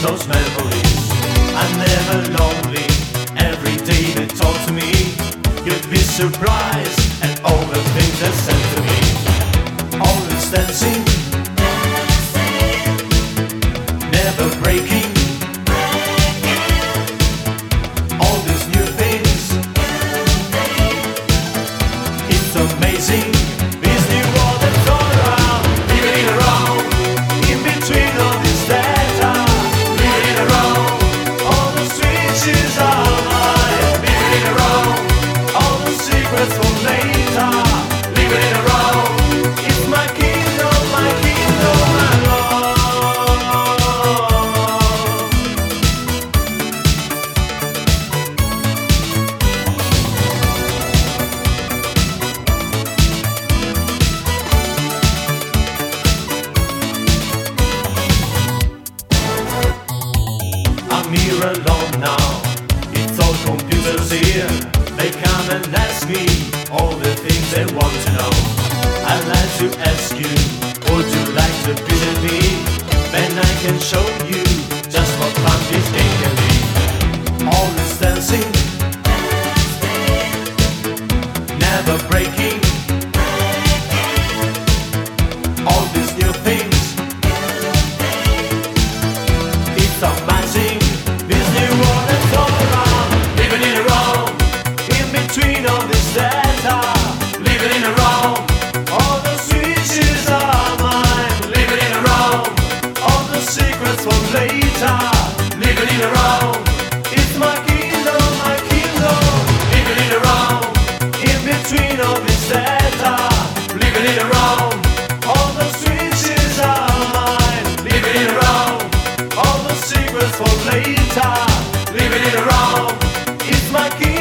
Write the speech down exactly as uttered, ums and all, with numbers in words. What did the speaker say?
those memories. I'm never lonely, every day they talk to me. You'd be surprised at all the things they said to me. Always dancing, never breaking. All these new things, it's amazing. This new world that's all around, living around, in between all this data, living around, all the switches are mine, living around, all the secrets for later, living around. It's my kingdom, my kingdom, my love. I'm here alone now, it's all computers here. They come and ask me all the things they want to know. I'd like to ask you, would you like to visit me? Then I can show you just what fun this game can be. Always dancing, never breaking. All these new things, it's amazing. This new world that's all around, living in a row, in between all this data, living in a row. All the switches are mine, living in a row. All the secrets for later, living in a row. It's my kingdom, my kingdom, living in a row, in between all this data, living in a row. All the switches are mine, living in a row. All the secrets for later, living in a row. It's my kingdom.